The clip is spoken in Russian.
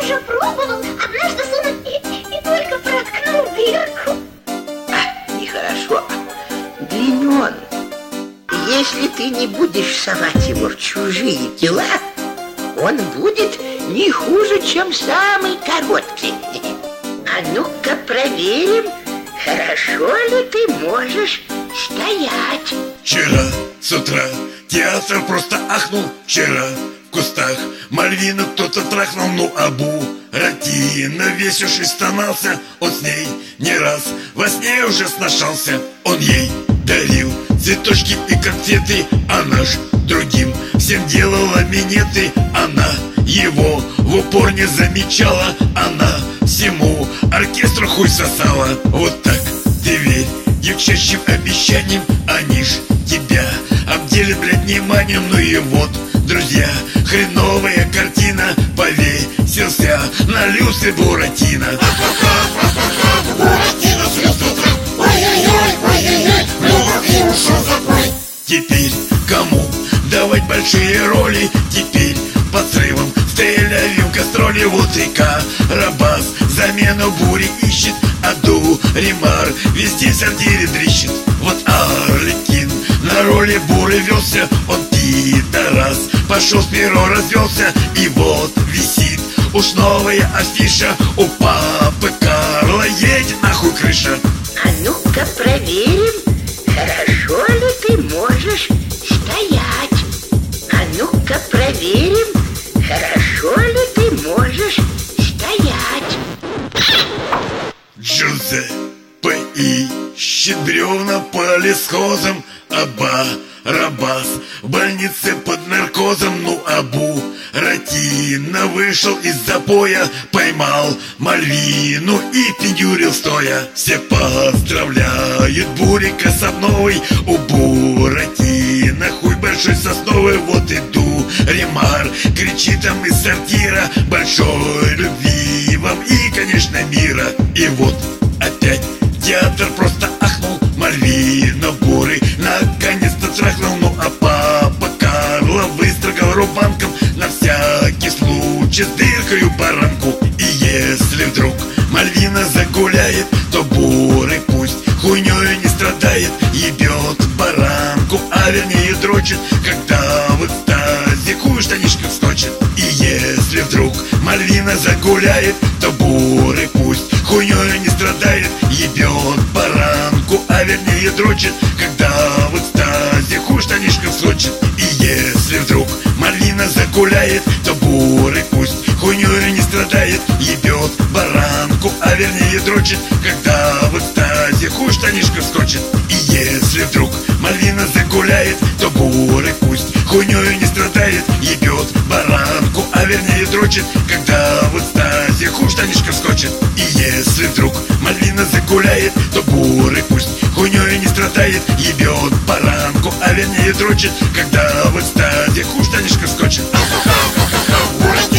уже пробовал однажды сунуть и только проткнул дырку. Нехорошо. Длинен. Если ты не будешь совать его в чужие дела, он будет не хуже, чем самый короткий. А ну-ка проверим, хорошо ли ты можешь стоять. Вчера с утра театр просто ахнул. Вчера в кустах Мальвину кто-то трахнул. Ну, Буратино весь уж истонался. Он с ней не раз во сне уже сношался. Он ей дарил цветочки и конфеты, она ж другим всем делала минеты. Она его в упор не замечала, она всему оркестру хуй сосала. Вот так ты верь девчачьим обещаниям, они ж тебя обделят, блядь, вниманием. Ну и вот, друзья, хреновая картина. Повесился на люстре Буратино. Буратино с люстры, ой-ой-ой, ой-ой-ой, плюнув и ушел за бой. Теперь кому давать большие роли? Теперь под срывом в Тель-Авив гастроли. Вот и Карабас замену Бури ищет, а Дуримар везде в сортире дрищет. Вот Арлекин на роли Буры велся, он пидорас, пошел с перо развелся. И вот висит уж новая афиша, у папы Карла едет нахуй крыша. А ну-ка проверим, хорошо ли ты можешь стоять. А ну-ка проверим, хорошо ли ты можешь стоять. Джузеппе ищет бревна по лесхозам, а Барабас в больнице под наркозом. Ну, Буратино вышел из запоя, поймал Мальвину и пиндюрил стоя. Все поздравляют Бурика с обновой, у Буратино хуй большой сосновый. Вот и Дуримар кричит там из сортира: большой любви вам и, конечно, мира. И вот опять театр просто ахнул. Мальвина Буры наконец-то трахнул. Ну, а папа Карла выстрогал рубанком на всякий случай с дыркою по рамку. И если вдруг Мальвина загуляет, то Буры пусть хуйнёю не страдает, ебет баранку, а вернее дрочит, когда в экстазе хуй в штанишках скочит. И если вдруг Мальвина загуляет, то Буры пусть хуйнёю не страдает, ебет баранку, а вернее дрочит, когда в экстазе хуй в штанишках скочит. И если вдруг Мальвина загуляет, то Буры пусть хуйнёю не страдает, ебет баранку, а вернее дрочит, когда в экстазе хуй в штанишках скочит. И если вдруг Мальвина загуляет, то Буры пусть хуйнёю не страдает, ебет баранку, а вернее дрочит, когда в экстазе хуй в штанишках скочит. И если вдруг Мальвина загуляет, то Буры пусть хуйнёю не страдает, ебет баранку, а вернее дрочит, когда в экстазе хуй в штанишках скочит. Буратино